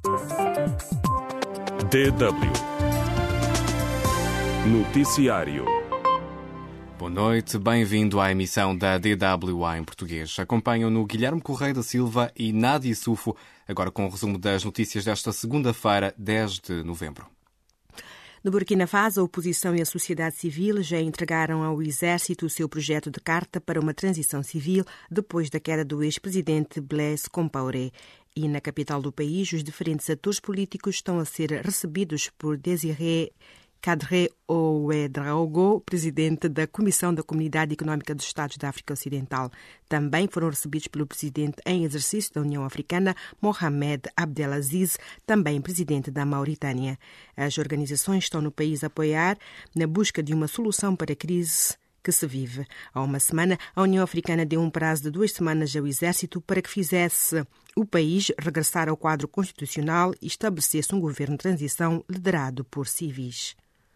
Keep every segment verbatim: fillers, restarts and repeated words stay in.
D W Noticiário. Boa noite, bem-vindo à emissão da D W A em português. Acompanham-no Guilherme Correia da Silva e Nádia Sufo, agora com o resumo das notícias desta segunda-feira, dez de novembro. No Burkina Faso, a oposição e a sociedade civil já entregaram ao exército o seu projeto de carta para uma transição civil depois da queda do ex-presidente Blaise Compaoré. E na capital do país, os diferentes atores políticos estão a ser recebidos por Désiré Kadré Ouédraogo, presidente da Comissão da Comunidade Económica dos Estados da África Ocidental. Também foram recebidos pelo presidente em exercício da União Africana, Mohamed Abdelaziz, também presidente da Mauritânia. As organizações estão no país a apoiar na busca de uma solução para a crise que se vive. Há uma semana, a União Africana deu um prazo de duas semanas ao Exército para que fizesse o país regressar ao quadro constitucional e estabelecesse um governo de transição liderado por civis.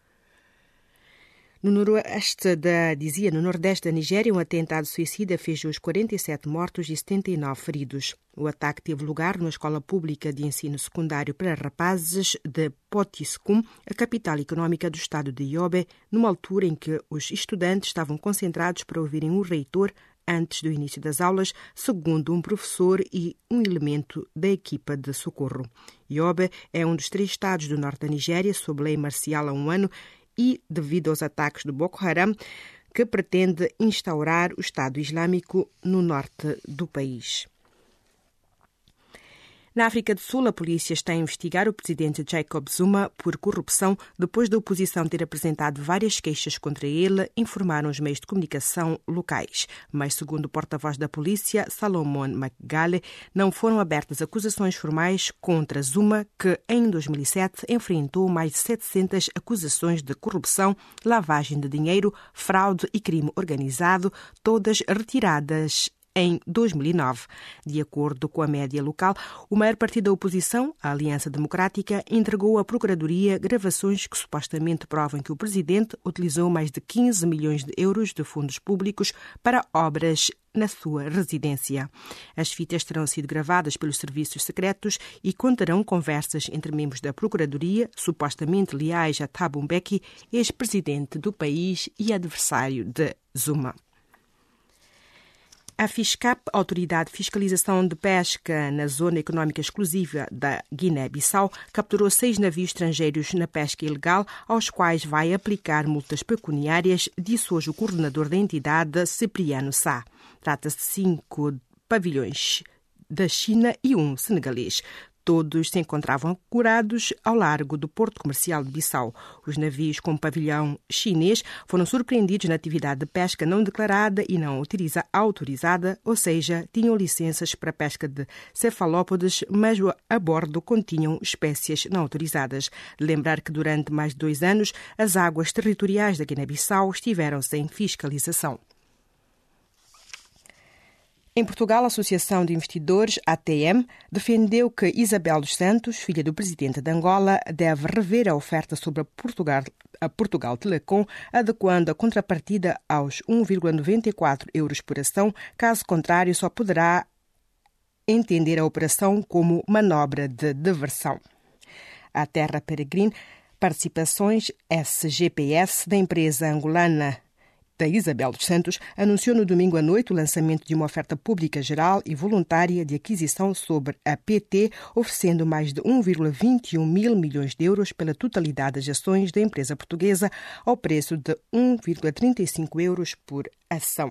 No noroeste da, dizia, no nordeste da Nigéria, um atentado suicida fez os quarenta e sete mortos e setenta e nove feridos. O ataque teve lugar numa escola pública de ensino secundário para rapazes de Potiskum, a capital económica do estado de Yobe, numa altura em que os estudantes estavam concentrados para ouvirem o reitor antes do início das aulas, segundo um professor e um elemento da equipa de socorro. Yobe é um dos três estados do norte da Nigéria, sob lei marcial há um ano, e devido aos ataques do Boko Haram, que pretende instaurar o Estado Islâmico no norte do país. Na África do Sul, a polícia está a investigar o presidente Jacob Zuma por corrupção depois da oposição ter apresentado várias queixas contra ele, informaram os meios de comunicação locais. Mas, segundo o porta-voz da polícia, Salomon Magale, não foram abertas acusações formais contra Zuma, que em dois mil e sete enfrentou mais de setecentas acusações de corrupção, lavagem de dinheiro, fraude e crime organizado, todas retiradas em dois mil e nove. De acordo com a média local, o maior partido da oposição, a Aliança Democrática, entregou à Procuradoria gravações que supostamente provam que o presidente utilizou mais de quinze milhões de euros de fundos públicos para obras na sua residência. As fitas terão sido gravadas pelos serviços secretos e conterão conversas entre membros da Procuradoria, supostamente leais a Thabo Mbeki, ex-presidente do país e adversário de Zuma. A FISCAP, Autoridade de Fiscalização de Pesca na Zona Económica Exclusiva da Guiné-Bissau, capturou seis navios estrangeiros na pesca ilegal, aos quais vai aplicar multas pecuniárias, disse hoje o coordenador da entidade, Cipriano Sá. Trata-se de cinco pavilhões da China e um senegalês. Todos se encontravam ancorados ao largo do Porto Comercial de Bissau. Os navios com pavilhão chinês foram surpreendidos na atividade de pesca não declarada e não autorizada, ou seja, tinham licenças para pesca de cefalópodes, mas a bordo continham espécies não autorizadas. Lembrar que durante mais de dois anos as águas territoriais da Guiné-Bissau estiveram sem fiscalização. Em Portugal, a Associação de Investidores, A T M, defendeu que Isabel dos Santos, filha do presidente de Angola, deve rever a oferta sobre a Portugal, a Portugal Telecom, adequando a contrapartida aos um vírgula noventa e quatro euros por ação, caso contrário só poderá entender a operação como manobra de diversão. A Terra Peregrine Participações S G P S da empresa angolana da Isabel dos Santos, anunciou no domingo à noite o lançamento de uma oferta pública geral e voluntária de aquisição sobre a P T, oferecendo mais de um vírgula vinte e um mil milhões de euros pela totalidade das ações da empresa portuguesa, ao preço de um vírgula trinta e cinco euros por ação.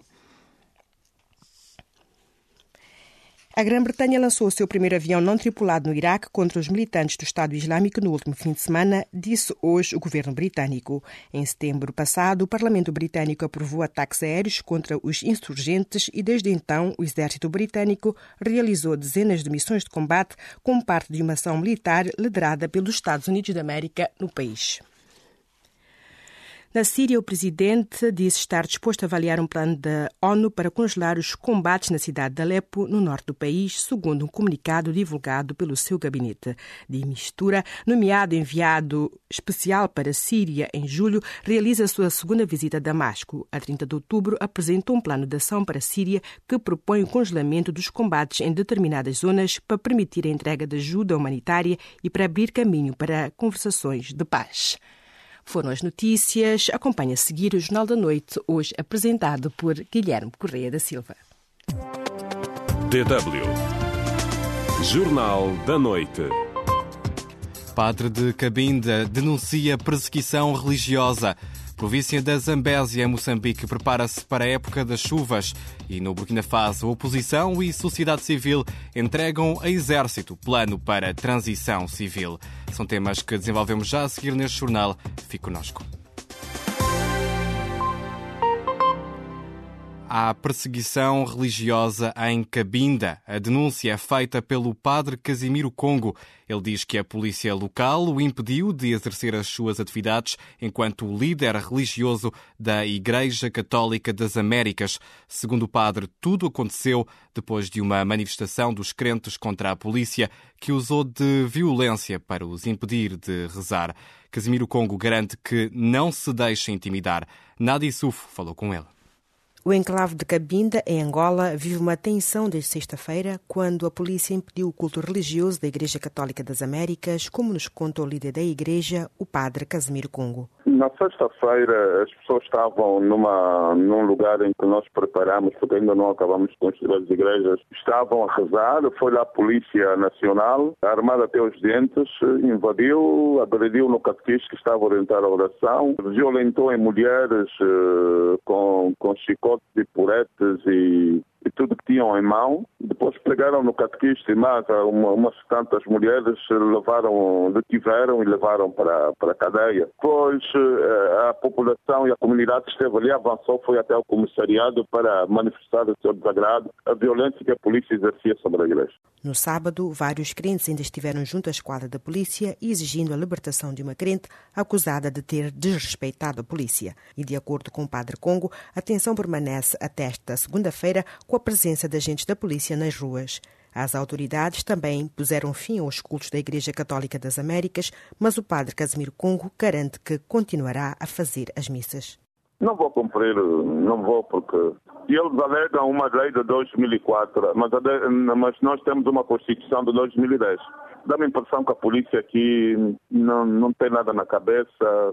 A Grã-Bretanha lançou o seu primeiro avião não tripulado no Iraque contra os militantes do Estado Islâmico no último fim de semana, disse hoje o governo britânico. Em setembro passado, o Parlamento britânico aprovou ataques aéreos contra os insurgentes e, desde então, o exército britânico realizou dezenas de missões de combate como parte de uma ação militar liderada pelos Estados Unidos da América no país. Na Síria, o presidente disse estar disposto a avaliar um plano da ONU para congelar os combates na cidade de Alepo, no norte do país, segundo um comunicado divulgado pelo seu gabinete de mistura. Nomeado enviado especial para a Síria em julho, realiza a sua segunda visita a Damasco. A trinta de outubro, apresentou um plano de ação para a Síria que propõe o congelamento dos combates em determinadas zonas para permitir a entrega de ajuda humanitária e para abrir caminho para conversações de paz. Foram as notícias. Acompanhe a seguir o Jornal da Noite, hoje apresentado por Guilherme Correia da Silva. D W Jornal da Noite. Padre de Cabinda denuncia perseguição religiosa. Província da Zambésia, em Moçambique, prepara-se para a época das chuvas. E no Burkina Faso, oposição e sociedade civil entregam a Exército plano para a transição civil. São temas que desenvolvemos já a seguir neste jornal. Fique connosco. Há perseguição religiosa em Cabinda. A denúncia é feita pelo padre Casimiro Congo. Ele diz que a polícia local o impediu de exercer as suas atividades enquanto líder religioso da Igreja Católica das Américas. Segundo o padre, tudo aconteceu depois de uma manifestação dos crentes contra a polícia que usou de violência para os impedir de rezar. Casimiro Congo garante que não se deixa intimidar. Nádia Sufo falou com ele. O enclave de Cabinda, em Angola, vive uma tensão desde sexta-feira, quando a polícia impediu o culto religioso da Igreja Católica das Américas, como nos conta o líder da igreja, o padre Casimiro Congo. Na sexta-feira, as pessoas estavam numa, num lugar em que nós preparamos, porque ainda não acabamos de construir as igrejas, estavam a rezar. Foi lá a Polícia Nacional, armada até os dentes, invadiu, agrediu no catequista que estava a orientar a oração, violentou em mulheres uh, com, com chicotes e puretes e, e tudo que tinham em mão. Depois pegaram no catequista e mais uma, umas tantas mulheres, levaram, detiveram e levaram para, para a cadeia. Depois a população e a comunidade que esteve ali avançou, foi até o comissariado para manifestar o seu desagrado, a violência que a polícia exercia sobre a igreja. No sábado, vários crentes ainda estiveram junto à esquadra da polícia, exigindo a libertação de uma crente acusada de ter desrespeitado a polícia. E, de acordo com o padre Congo, a tensão permanece até esta segunda-feira com a presença de agentes da polícia nas ruas. As autoridades também puseram fim aos cultos da Igreja Católica das Américas, mas o padre Casimiro Congo garante que continuará a fazer as missas. Não vou cumprir, não vou, porque eles alegam uma lei de dois mil e quatro, mas, mas nós temos uma Constituição de dois mil e dez. Dá-me a impressão que a polícia aqui não, não tem nada na cabeça.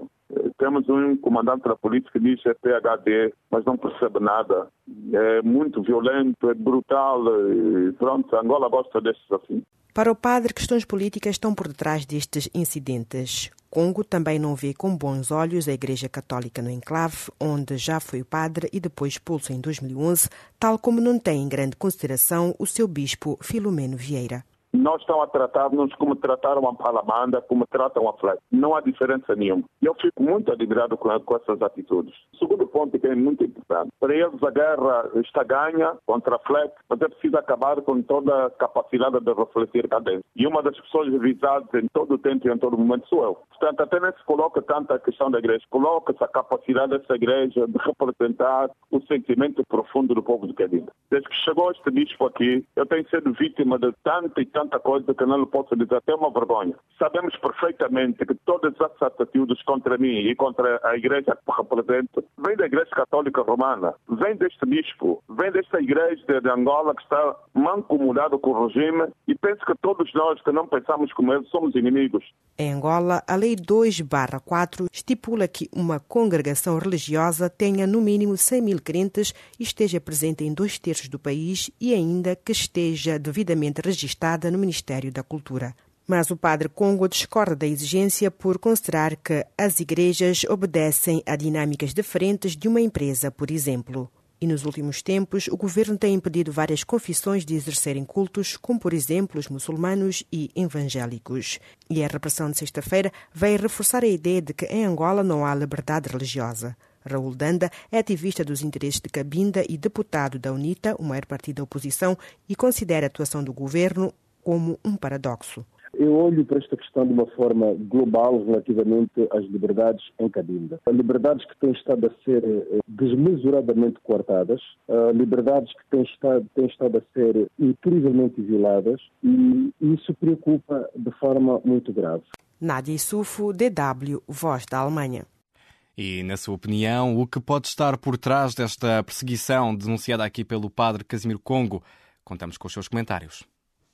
Temos um comandante da polícia que diz que é P H D, mas não percebe nada. É muito violento, é brutal. E pronto, Angola gosta destes assim. Para o padre, questões políticas estão por detrás destes incidentes. Congo também não vê com bons olhos a Igreja Católica no enclave, onde já foi o padre e depois expulso em dois mil e onze, tal como não tem em grande consideração o seu bispo Filomeno Vieira. Não estão a tratar-nos como trataram a Palamanda, como tratam a Fleck. Não há diferença nenhuma. Eu fico muito admirado com, com essas atitudes. O segundo ponto que é muito importante. Para eles a guerra está ganha contra a Fleck, mas é preciso acabar com toda a capacidade de refletir cá dentro. E uma das pessoas visadas em todo o tempo e em todo momento sou eu. Portanto, até nem se coloca tanto a questão da igreja. Coloca-se a capacidade dessa igreja de representar o sentimento profundo do povo de Cabinda. Desde que chegou este bispo aqui, eu tenho sido vítima de tanta e tanta tanta coisa que não lhe posso dizer, até uma vergonha. Sabemos perfeitamente que todas essas atitudes contra mim e contra a igreja que represento vêm da Igreja Católica Romana, vem deste bispo, vem desta igreja de Angola que está mancomunado com o regime e penso que todos nós que não pensamos como eles somos inimigos. Em Angola, a Lei dois barra quatro estipula que uma congregação religiosa tenha no mínimo cem mil crentes e esteja presente em dois terços do país e ainda que esteja devidamente registada no Ministério da Cultura. Mas o padre Congo discorda da exigência por considerar que as igrejas obedecem a dinâmicas diferentes de uma empresa, por exemplo. E nos últimos tempos, o governo tem impedido várias confissões de exercerem cultos, como por exemplo os muçulmanos e evangélicos. E a repressão de sexta-feira veio reforçar a ideia de que em Angola não há liberdade religiosa. Raul Danda é ativista dos interesses de Cabinda e deputado da UNITA, o maior partido da oposição, e considera a atuação do governo como um paradoxo. Eu olho para esta questão de uma forma global relativamente às liberdades em Cabinda. Liberdades que têm estado a ser desmesuradamente coartadas, liberdades que têm estado, têm estado a ser incrivelmente violadas, e isso preocupa de forma muito grave. Nádia Issoufo, D W, Voz da Alemanha. E, na sua opinião, o que pode estar por trás desta perseguição denunciada aqui pelo padre Casimiro Congo? Contamos com os seus comentários.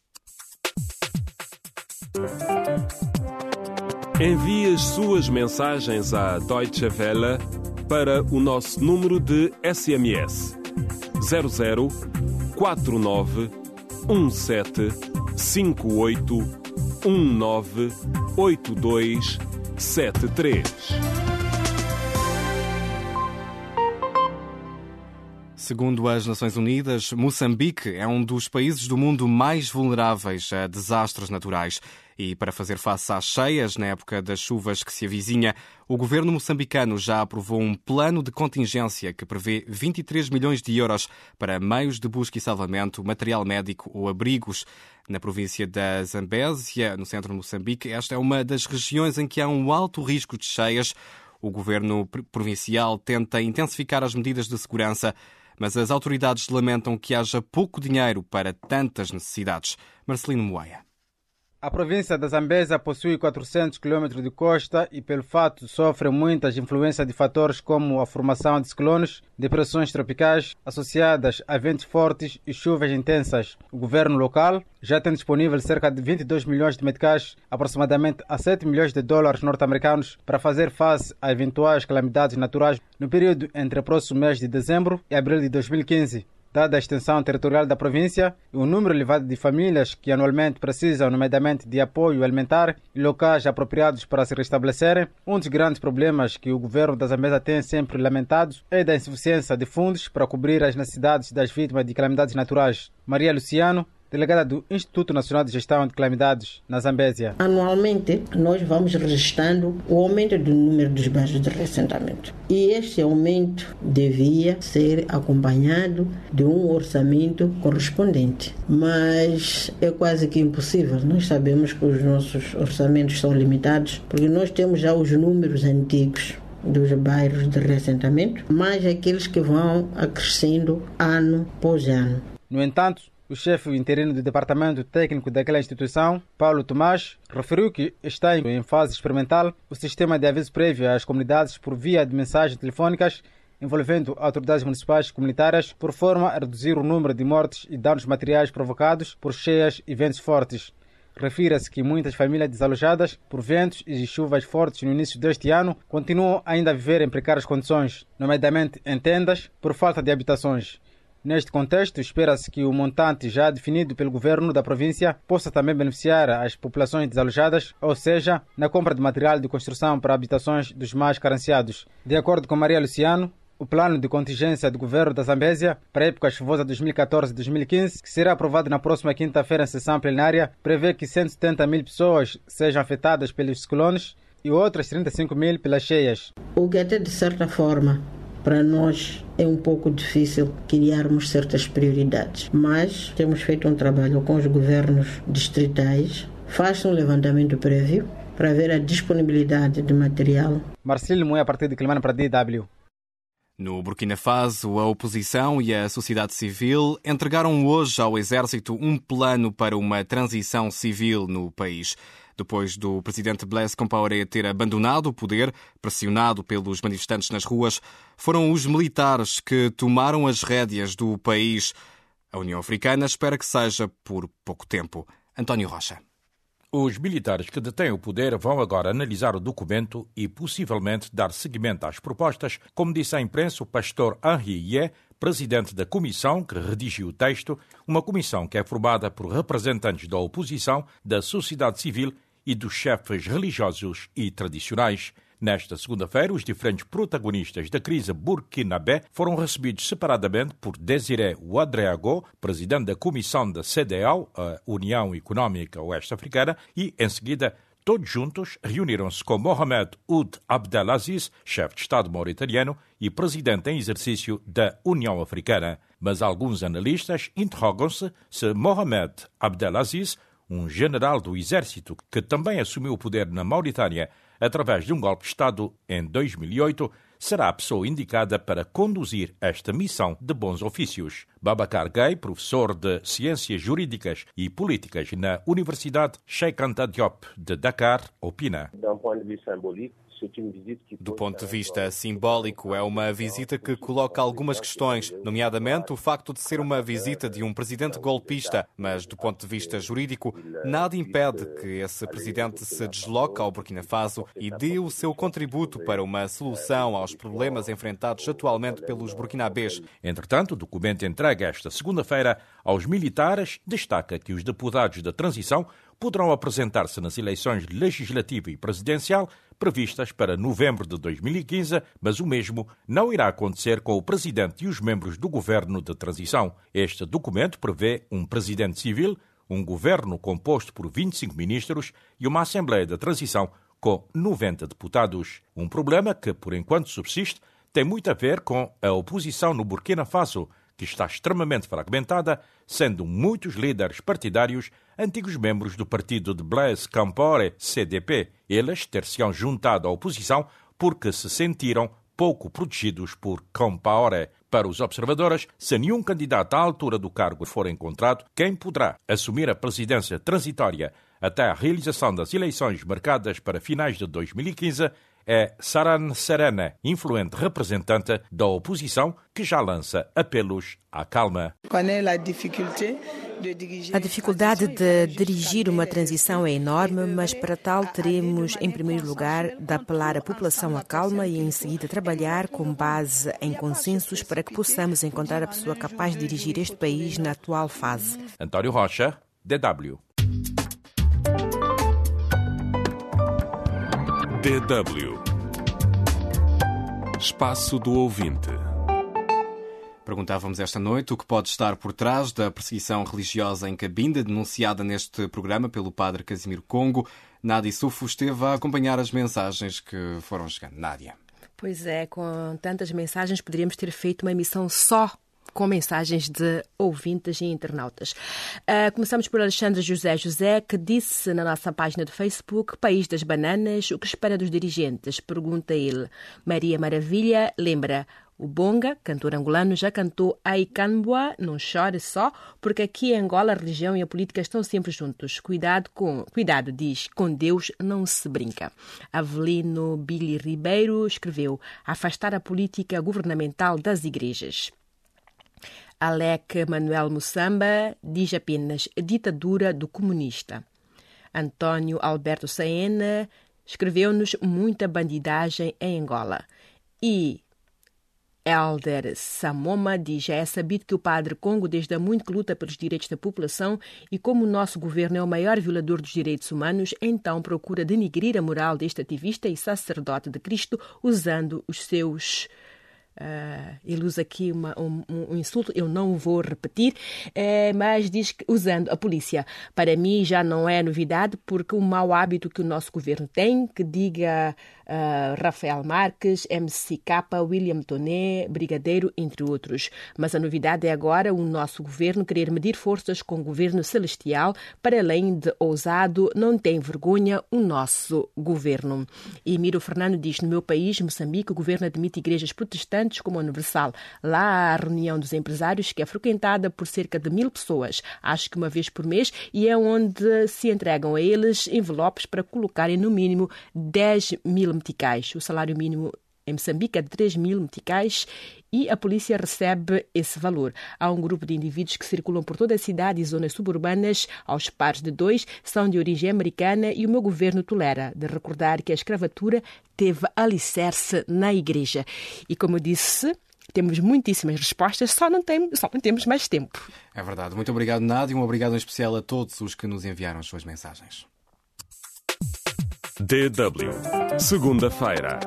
Envie as suas mensagens à Deutsche Welle para o nosso número de S M S zero zero quatro nove um sete cinco oito um nove oito dois sete três. Segundo as Nações Unidas, Moçambique é um dos países do mundo mais vulneráveis a desastres naturais. E para fazer face às cheias na época das chuvas que se avizinha, o governo moçambicano já aprovou um plano de contingência que prevê vinte e três milhões de euros para meios de busca e salvamento, material médico ou abrigos. Na província da Zambésia, no centro de Moçambique, esta é uma das regiões em que há um alto risco de cheias. O governo provincial tenta intensificar as medidas de segurança, mas as autoridades lamentam que haja pouco dinheiro para tantas necessidades. Marcelino Moaia. A província da Zambésia possui quatrocentos quilômetros de costa e, pelo fato, sofre muitas influências de fatores como a formação de ciclones, depressões tropicais associadas a ventos fortes e chuvas intensas. O governo local já tem disponível cerca de vinte e dois milhões de meticais, aproximadamente a sete milhões de dólares norte-americanos, para fazer face a eventuais calamidades naturais no período entre o próximo mês de dezembro e abril de dois mil e quinze. Dada a extensão territorial da província e o número elevado de famílias que anualmente precisam, nomeadamente, de apoio alimentar e locais apropriados para se restabelecerem, um dos grandes problemas que o governo da Zambésia tem sempre lamentado é da insuficiência de fundos para cobrir as necessidades das vítimas de calamidades naturais. Maria Luciano, delegada do Instituto Nacional de Gestão de Calamidades na Zambésia. Anualmente, nós vamos registrando o aumento do número dos bairros de reassentamento. E este aumento devia ser acompanhado de um orçamento correspondente. Mas é quase que impossível. Nós sabemos que os nossos orçamentos são limitados, porque nós temos já os números antigos dos bairros de reassentamento, mais aqueles que vão acrescendo ano após ano. No entanto, o chefe interino do departamento técnico daquela instituição, Paulo Tomás, referiu que está em fase experimental o sistema de aviso prévio às comunidades por via de mensagens telefônicas envolvendo autoridades municipais e comunitárias, por forma a reduzir o número de mortes e danos materiais provocados por cheias e ventos fortes. Refira-se que muitas famílias desalojadas por ventos e chuvas fortes no início deste ano continuam ainda a viver em precárias condições, nomeadamente em tendas, por falta de habitações. Neste contexto, espera-se que o montante já definido pelo governo da província possa também beneficiar as populações desalojadas, ou seja, na compra de material de construção para habitações dos mais carenciados. De acordo com Maria Luciano, o plano de contingência do governo da Zambésia para a época chuvosa dois mil e catorze a dois mil e quinze, que será aprovado na próxima quinta-feira em sessão plenária, prevê que cento e setenta mil pessoas sejam afetadas pelos ciclones e outras trinta e cinco mil pelas cheias. O que até de certa forma para nós é um pouco difícil criarmos certas prioridades, mas temos feito um trabalho com os governos distritais, faz um levantamento prévio para ver a disponibilidade de material. Marcelo Moé, a partir de Climano para D W. No Burkina Faso, a oposição e a sociedade civil entregaram hoje ao exército um plano para uma transição civil no país. Depois do presidente Blaise Compaoré ter abandonado o poder, pressionado pelos manifestantes nas ruas, foram os militares que tomaram as rédeas do país. A União Africana espera que seja por pouco tempo. António Rocha. Os militares que detêm o poder vão agora analisar o documento e possivelmente dar seguimento às propostas, como disse à imprensa o pastor Henri Yé, presidente da comissão que redigiu o texto, uma comissão que é formada por representantes da oposição, da sociedade civil e dos chefes religiosos e tradicionais. Nesta segunda-feira, os diferentes protagonistas da crise burkinabé foram recebidos separadamente por Désiré Ouedraogo, presidente da comissão da C D A O, a União Económica Oeste-Africana, e, em seguida, todos juntos reuniram-se com Mohamed Ould Abdelaziz, chefe de Estado mauritaniano e presidente em exercício da União Africana. Mas alguns analistas interrogam-se se Mohamed Abdelaziz, um general do exército que também assumiu o poder na Mauritânia através de um golpe de Estado em dois mil e oito, será a pessoa indicada para conduzir esta missão de bons ofícios. Babacar Gaye, professor de Ciências Jurídicas e Políticas na Universidade Cheikh Anta Diop de Dakar, opina. Do ponto de vista simbólico, é uma visita que coloca algumas questões, nomeadamente o facto de ser uma visita de um presidente golpista, mas do ponto de vista jurídico, nada impede que esse presidente se desloque ao Burkina Faso e dê o seu contributo para uma solução aos problemas enfrentados atualmente pelos burkinabês. Entretanto, o documento entregue esta segunda-feira aos militares destaca que os deputados da transição poderão apresentar-se nas eleições legislativa e presidencial previstas para novembro de dois mil e quinze, mas o mesmo não irá acontecer com o presidente e os membros do governo de transição. Este documento prevê um presidente civil, um governo composto por vinte e cinco ministros e uma Assembleia de Transição com noventa deputados. Um problema que, por enquanto, subsiste, tem muito a ver com a oposição no Burkina Faso, que está extremamente fragmentada, sendo muitos líderes partidários antigos membros do partido de Blaise Compaoré, C D P. Eles ter-se-ão juntado à oposição porque se sentiram pouco protegidos por Compaoré. Para os observadores, se nenhum candidato à altura do cargo for encontrado, quem poderá assumir a presidência transitória até a realização das eleições marcadas para finais de dois mil e quinze é Saran Serena, influente representante da oposição, que já lança apelos à calma. A dificuldade de dirigir uma transição é enorme, mas para tal teremos, em primeiro lugar, de apelar à população à calma e, em seguida, trabalhar com base em consensos para que possamos encontrar a pessoa capaz de dirigir este país na atual fase. António Rocha, D W. D W. Espaço do Ouvinte. Perguntávamos esta noite o que pode estar por trás da perseguição religiosa em Cabinda, denunciada neste programa pelo padre Casimiro Congo. Nádia Sufo esteve a acompanhar as mensagens que foram chegando. Nádia. Pois é, com tantas mensagens poderíamos ter feito uma emissão só com mensagens de ouvintes e internautas. Uh, começamos por Alexandre José José, que disse na nossa página do Facebook: País das Bananas, o que espera dos dirigentes? Pergunta ele. Maria Maravilha lembra: o Bonga, cantor angolano, já cantou Aikanboa, não chore só, porque aqui em Angola a religião e a política estão sempre juntos. Cuidado, com, cuidado, diz, com Deus não se brinca. Avelino Billy Ribeiro escreveu: afastar a política governamental das igrejas. Alec Manuel Mussamba diz apenas ditadura do comunista. António Alberto Saena escreveu-nos muita bandidagem em Angola. E Elder Samoma diz: é sabido que o padre Congo desde há muito que luta pelos direitos da população e como o nosso governo é o maior violador dos direitos humanos, então procura denigrir a moral deste ativista e sacerdote de Cristo usando os seus... Uh, ele usa aqui uma, um, um insulto, eu não o vou repetir, uh, mas diz que usando a polícia. Para mim já não é novidade, porque o mau hábito que o nosso governo tem, que diga uh, Rafael Marques, M C K, William Toné, Brigadeiro, entre outros. Mas a novidade é agora o nosso governo querer medir forças com o governo celestial, para além de ousado, não tem vergonha o nosso governo. E Miro Fernando diz: no meu país, Moçambique, o governo admite igrejas protestantes como a Universal. Lá há a reunião dos empresários, que é frequentada por cerca de mil pessoas, acho que uma vez por mês, e é onde se entregam a eles envelopes para colocarem no mínimo dez mil meticais. O salário mínimo em Moçambique é de três mil meticais e a polícia recebe esse valor. Há um grupo de indivíduos que circulam por toda a cidade e zonas suburbanas, aos pares de dois, são de origem americana e o meu governo tolera. De recordar que a escravatura teve alicerce na igreja. E como eu disse, temos muitíssimas respostas, só não, tem, só não temos mais tempo. É verdade. Muito obrigado, Nádia. Um obrigado em especial a todos os que nos enviaram as suas mensagens. D W. Segunda-feira.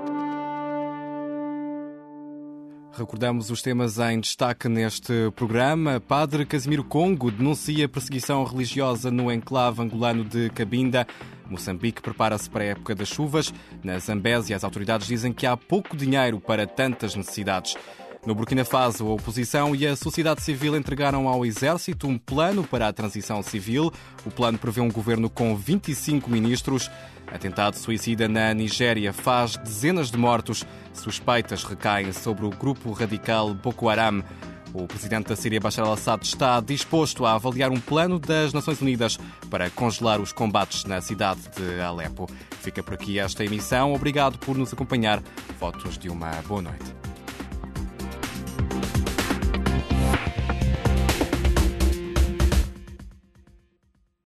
Recordamos os temas em destaque neste programa. Padre Casimiro Congo denuncia perseguição religiosa no enclave angolano de Cabinda. Moçambique prepara-se para a época das chuvas. Na Zambésia, as autoridades dizem que há pouco dinheiro para tantas necessidades. No Burkina Faso, a oposição e a sociedade civil entregaram ao exército um plano para a transição civil. O plano prevê um governo com vinte e cinco ministros. Atentado suicida na Nigéria faz dezenas de mortos. Suspeitas recaem sobre o grupo radical Boko Haram. O presidente da Síria, Bashar al-Assad, está disposto a avaliar um plano das Nações Unidas para congelar os combates na cidade de Alepo. Fica por aqui esta emissão. Obrigado por nos acompanhar. Votos de uma boa noite.